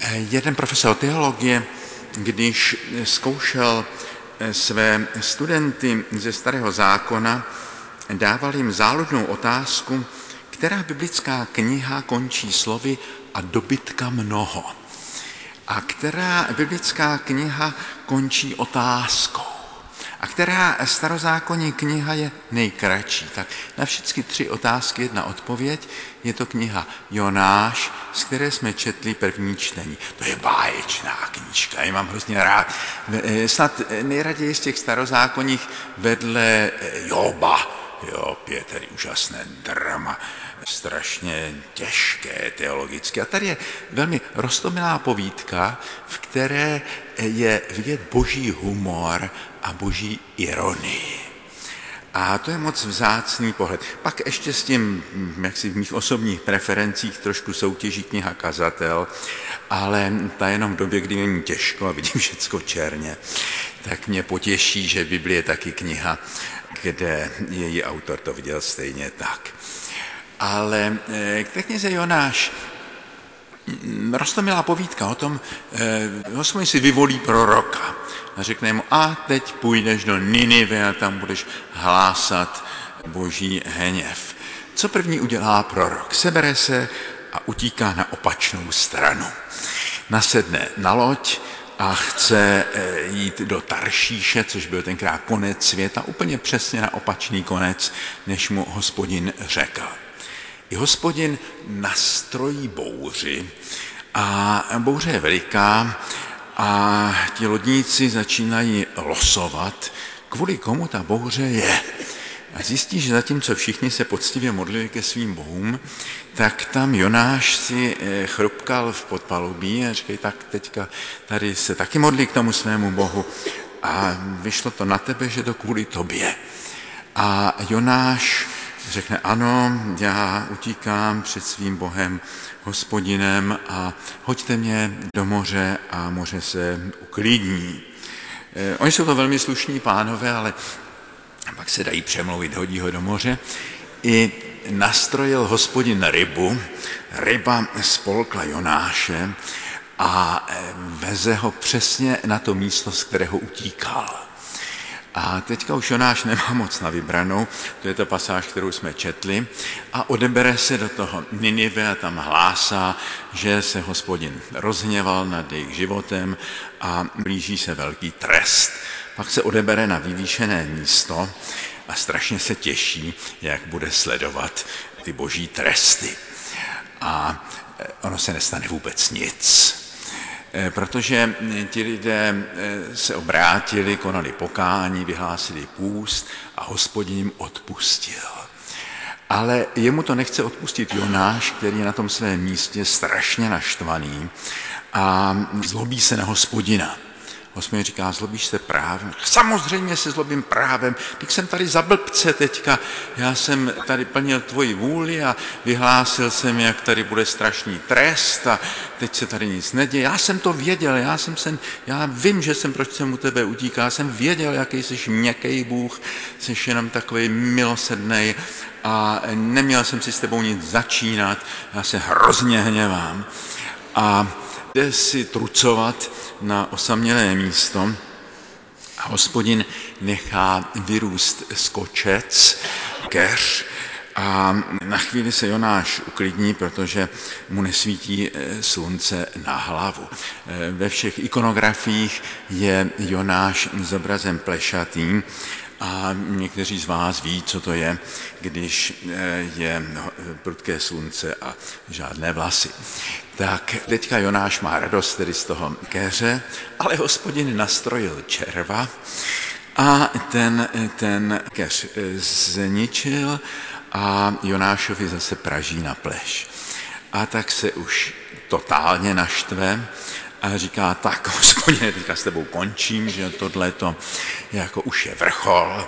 Jeden profesor teologie, když zkoušel své studenty ze Starého zákona, dával jim záludnou otázku, která biblická kniha končí slovy a dobytka mnoho. A která biblická kniha končí otázkou. A která starozákonní kniha je nejkratší. Tak na všechny 3 otázky 1 odpověď. Je to kniha Jonáš, z které jsme četli první čtení. To je báječná knížka, já mám hrozně rád. Snad nejraději z těch starozákonních vedle Joba. Job je tedy úžasné drama, strašně těžké teologicky. A tady je velmi roztomilá povídka, v které je vidět boží humor a boží ironii. A to je moc vzácný pohled. Pak ještě s tím, jak si v mých osobních preferencích trošku soutěží kniha Kazatel, ale ta jenom v době, kdy mi těžko a vidím všecko černě, tak mě potěší, že Biblie je taky kniha, kde její autor to viděl stejně tak. Ale k té knize Jonáš roztomilá povídka o tom, Hospodin si vyvolí proroka a řekne mu, a teď půjdeš do Ninive a tam budeš hlásat boží hněv. Co první udělá prorok? Sebere se a utíká na opačnou stranu. Nasedne na loď a chce jít do Taršíše, což byl tenkrát konec světa, úplně přesně na opačný konec, než mu Hospodin řekl. I Hospodin nastrojí bouři a bouře je veliká a ti lodníci začínají losovat, kvůli komu ta bouře je. A zjistí, že zatímco všichni se poctivě modlili ke svým bohům, tak tam Jonáš si chrupkal v podpalubí a říkají, tak teďka tady se taky modlí k tomu svému bohu a vyšlo to na tebe, že to kvůli tobě. A Jonáš řekne, ano, já utíkám před svým bohem, Hospodinem a hoďte mě do moře a moře se uklidní. Oni jsou to velmi slušní pánové, ale pak se dají přemluvit, hodí ho do moře. I nastrojil Hospodin rybu, ryba spolkla Jonáše a veze ho přesně na to místo, z kterého utíkal. A teďka už Jonáš nemá moc na vybranou, to je ta pasáž, kterou jsme četli, a odebere se do toho Ninive a tam hlásá, že se Hospodin rozhněval nad jejich životem a blíží se velký trest. Pak se odebere na vyvýšené místo a strašně se těší, jak bude sledovat ty boží tresty. A ono se nestane vůbec nic. Protože ti lidé se obrátili, konali pokání, vyhlásili půst a Hospodin jim odpustil. Ale jemu to nechce odpustit Jonáš, který je na tom svém místě strašně naštvaný a zlobí se na Hospodina. Hospodin říká, zlobíš se právem? Samozřejmě se zlobím právem, když jsem tady za blbce teďka, já jsem tady plnil tvoji vůli a vyhlásil jsem, jak tady bude strašný trest a teď se tady nic neděje. Já jsem to věděl, já vím, že jsem, proč jsem u tebe utíkal, já jsem věděl, jaký jsi měkký Bůh, jsi jenom takový milosrdnej a neměl jsem si s tebou nic začínat, já se hrozně hněvám. A jde si trucovat na osamělé místo a Hospodin nechá vyrůst skočec, keř a na chvíli se Jonáš uklidní, protože mu nesvítí slunce na hlavu. Ve všech ikonografiích je Jonáš zobrazem plešatý a někteří z vás ví, co to je, když je prudké slunce a žádné vlasy. Tak teďka Jonáš má radost tedy z toho keře, ale Hospodin nastrojil červa a ten keř zničil a Jonášovi zase praží na pleš. A tak se už totálně naštve a říká, tak Hospodine, teďka s tebou končím, že tohleto jako už je vrchol.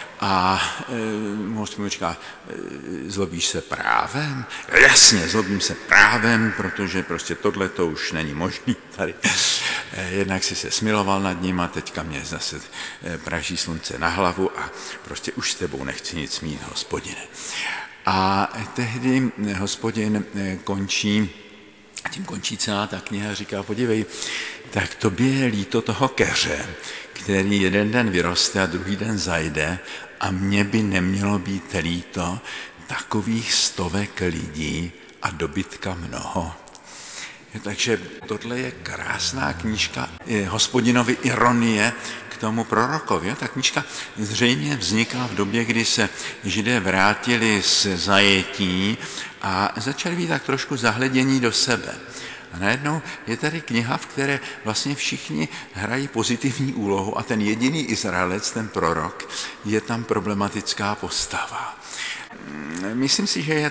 A Hospodin říká, zlobíš se právem? Jasně, zlobím se právem, protože prostě tohleto už není možný tady. Jednak si se smiloval nad ním a teďka mě zase praží slunce na hlavu a prostě už s tebou nechci nic mít, Hospodine. A tehdy Hospodin končí A tím končí celá ta kniha, říká, podívej, tak tobě je líto toho keře, který jeden den vyroste a druhý den zajde, a mně by nemělo být líto takových stovek lidí a dobytka mnoho. Takže tohle je krásná knížka Hospodinovy ironie k tomu prorokovi. Ta knížka zřejmě vznikla v době, kdy se Židé vrátili z zajetí a začali být tak trošku zahledění do sebe. A najednou je tady kniha, v které vlastně všichni hrají pozitivní úlohu a ten jediný Izraelec, ten prorok, je tam problematická postava. Myslím si, že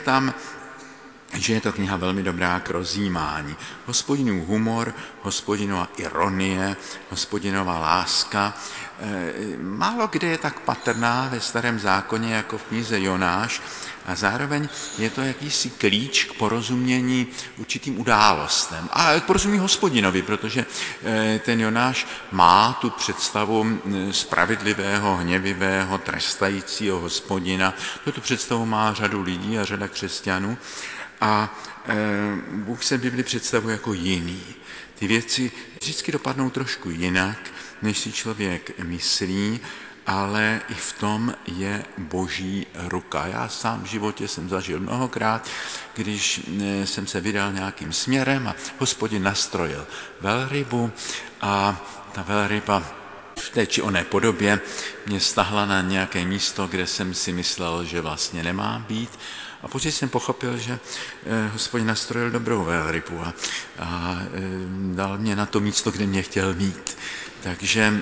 je to kniha velmi dobrá k rozjímání. Hospodinův humor, Hospodinova ironie, Hospodinova láska. Málo kde je tak patrná ve Starém zákoně jako v knize Jonáš a zároveň je to jakýsi klíč k porozumění určitým událostem. A k porozumění Hospodinovi, protože ten Jonáš má tu představu spravedlivého, hněvivého, trestajícího Hospodina. Tuto představu má řadu lidí a řada křesťanů. A Bůh se v Bibli představuje jako jiný. Ty věci vždycky dopadnou trošku jinak, než si člověk myslí, ale i v tom je Boží ruka. Já sám v životě jsem zažil mnohokrát, když jsem se vydal nějakým směrem a Hospodin nastrojil velrybu a ta velryba v té či oné podobě mě stahla na nějaké místo, kde jsem si myslel, že vlastně nemá být. A později jsem pochopil, že Hospodin nastrojil dobrou velrybu a dal mě na to místo, kde mě chtěl mít. Takže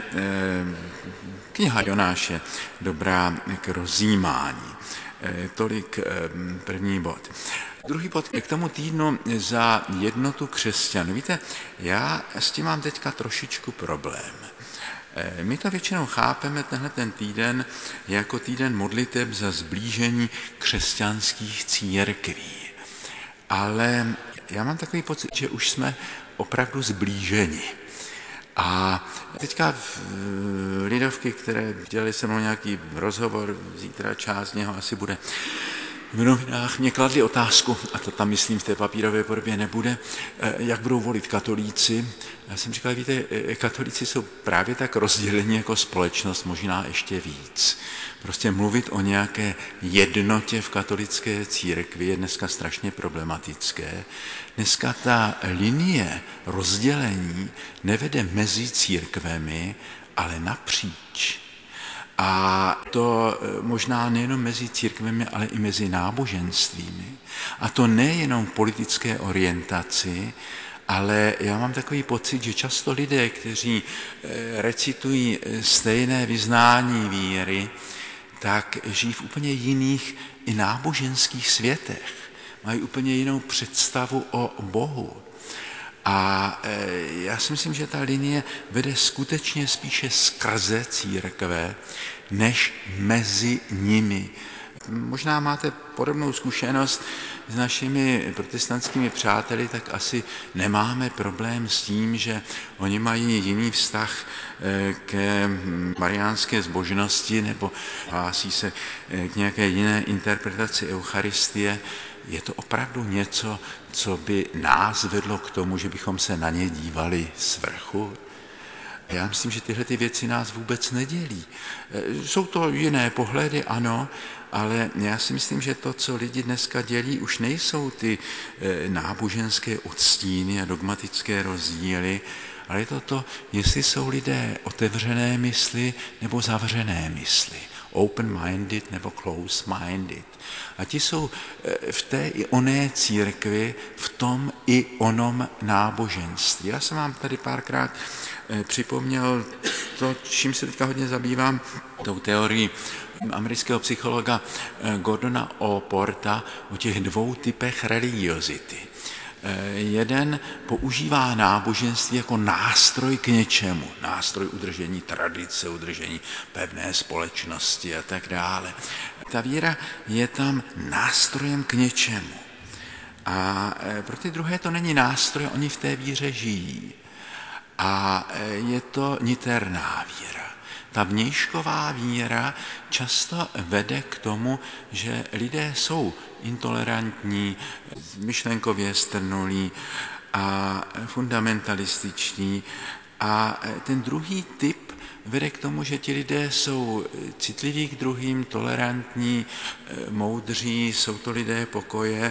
kniha Jonáš je dobrá k rozjímání. Tolik první bod. Druhý bod k tomu týdnu za jednotu křesťanů. Víte, já s tím mám teďka trošičku problém. My to většinou chápeme tenhle ten týden jako týden modliteb za sblížení křesťanských církví. Ale já mám takový pocit, že už jsme opravdu zblíženi. A teďka lidovky, které dělali se mnou nějaký rozhovor, zítra část z něho asi bude v novinách, mě kladli otázku, a to tam myslím v té papírové podobě nebude, jak budou volit katolíci. Já jsem říkal, víte, katolíci jsou právě tak rozděleni jako společnost, možná ještě víc. Prostě mluvit o nějaké jednotě v katolické církvi je dneska strašně problematické. Dneska ta linie rozdělení nevede mezi církvemi, ale napříč. A to možná nejenom mezi církvemi, ale i mezi náboženstvími. A to nejenom v politické orientaci, ale já mám takový pocit, že často lidé, kteří recitují stejné vyznání víry, tak žijí v úplně jiných i náboženských světech. Mají úplně jinou představu o Bohu. A já si myslím, že ta linie vede skutečně spíše skrze církve, než mezi nimi. Možná máte podobnou zkušenost s našimi protestantskými přáteli, tak asi nemáme problém s tím, že oni mají jiný vztah k mariánské zbožnosti nebo hlásí se k nějaké jiné interpretaci eucharistie. Je to opravdu něco, co by nás vedlo k tomu, že bychom se na ně dívali z vrchu? Já myslím, že tyhle ty věci nás vůbec nedělí. Jsou to jiné pohledy, ano, ale já si myslím, že to, co lidi dneska dělí, už nejsou ty náboženské odstíny a dogmatické rozdíly, ale je to, jestli jsou lidé otevřené mysli nebo zavřené mysli. Open-minded nebo close-minded. A ti jsou v té i oné církvi, v tom i onom náboženství. Já jsem vám tady párkrát připomněl to, čím se teďka hodně zabývám, tou teorií amerického psychologa Gordona O. Porta o těch dvou typech religiozity. Jeden používá náboženství jako nástroj k něčemu, nástroj udržení tradice, udržení pevné společnosti a tak dále. Ta víra je tam nástrojem k něčemu. A pro ty druhé to není nástroj, oni v té víře žijí. A je to niterná víra. Ta vnějšková víra často vede k tomu, že lidé jsou intolerantní, myšlenkově strnulí a fundamentalističní. A ten druhý typ vede k tomu, že ti lidé jsou citliví k druhým, tolerantní, moudří, jsou to lidé pokoje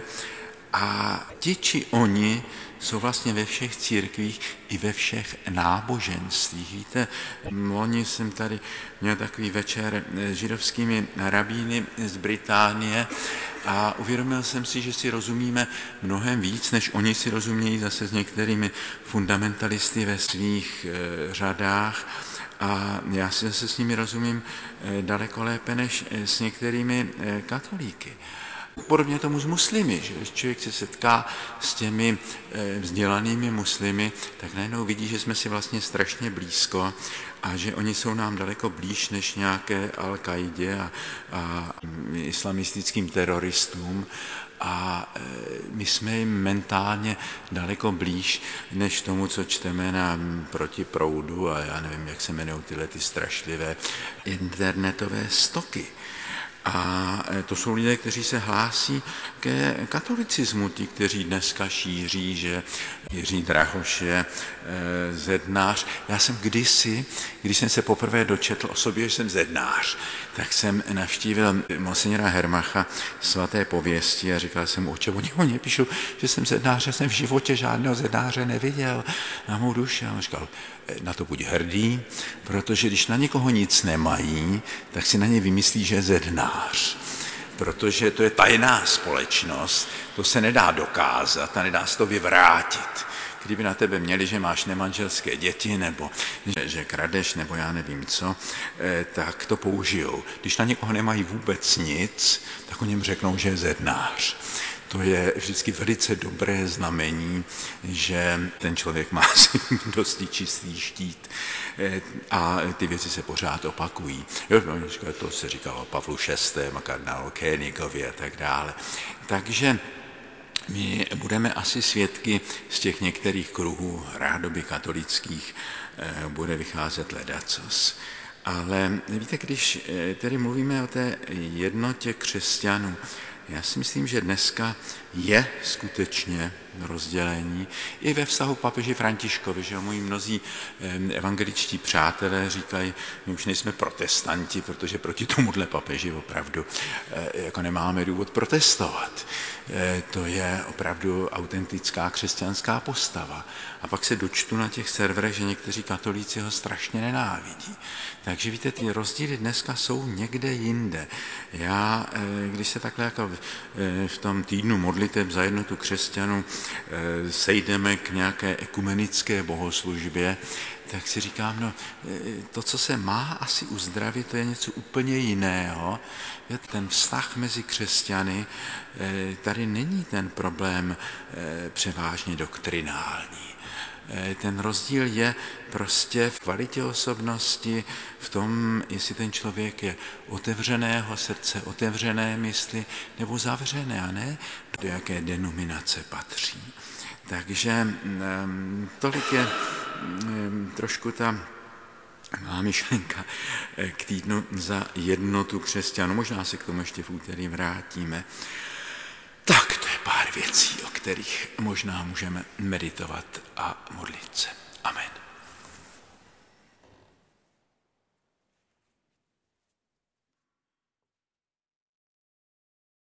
a ti či oni jsou vlastně ve všech církvích i ve všech náboženstvích. Víte, loni jsem tady měl takový večer s židovskými rabíny z Británie a uvědomil jsem si, že si rozumíme mnohem víc, než oni si rozumějí zase s některými fundamentalisty ve svých řadách. A já si zase s nimi rozumím daleko lépe než s některými katolíky. Podobně tomu s muslimy, že když člověk se setká s těmi vzdělanými muslimy, tak najednou vidí, že jsme si vlastně strašně blízko a že oni jsou nám daleko blíž než nějaké Al-Kaidě a islamistickým teroristům a my jsme jim mentálně daleko blíž než tomu, co čteme na Proti proudu a já nevím, jak se jmenují tyhle ty strašlivé internetové stoky. A to jsou lidé, kteří se hlásí ke katolicismu, ti, kteří dneska šíří, že Jiří Drahoš je zednář. Já jsem kdysi, když jsem se poprvé dočetl o sobě, že jsem zednář, tak jsem navštívil monsignora Hermacha svaté pověsti a říkal jsem mu, o čem oni o mě píšou, že jsem zednář, já jsem v životě žádného zednáře neviděl na mou duši. A on říkal, na to buď hrdý, protože když na někoho nic nemají, tak si na ně vymyslí, že je zednář. Protože to je tajná společnost, to se nedá dokázat a nedá se to vyvrátit. Kdyby na tebe měli, že máš nemanželské děti, nebo že kradeš, nebo já nevím co, tak to použijou. Když na někoho nemají vůbec nic, tak o něm řeknou, že je zednář. To je vždycky velice dobré znamení, že ten člověk má si dosti čistý štít a ty věci se pořád opakují. To se říkalo o Pavlu VI. A kardinálu Koenigovi a tak dále. Takže my budeme asi svědky z těch některých kruhů rádoby katolických, bude vycházet ledacos. Ale víte, když tedy mluvíme o té jednotě křesťanů, já si myslím, že dneska je skutečně rozdělení i ve vztahu k papeži Františkovi, že moji mnozí evangeličtí přátelé říkají, my už nejsme protestanti, protože proti tomuhle papeži opravdu jako nemáme důvod protestovat. To je opravdu autentická křesťanská postava. A pak se dočtu na těch serverech, že někteří katolíci ho strašně nenávidí. Takže víte, ty rozdíly dneska jsou někde jinde. Já, když se takhle jako v tom týdnu modliteb za jednotu křesťanů sejdeme k nějaké ekumenické bohoslužbě, tak si říkám, no to, co se má asi uzdravit, to je něco úplně jiného. Ten vztah mezi křesťany, tady není ten problém převážně doktrinální. Ten rozdíl je prostě v kvalitě osobnosti, v tom, jestli ten člověk je otevřeného srdce, otevřené mysli nebo zavřené, a ne do jaké denominace patří. Takže tolik je trošku ta má myšlenka k týdnu za jednotu křesťanů. Možná se k tomu ještě v úterý vrátíme. Tak to je pár věcí, o kterých možná můžeme meditovat a modlit se. Amen.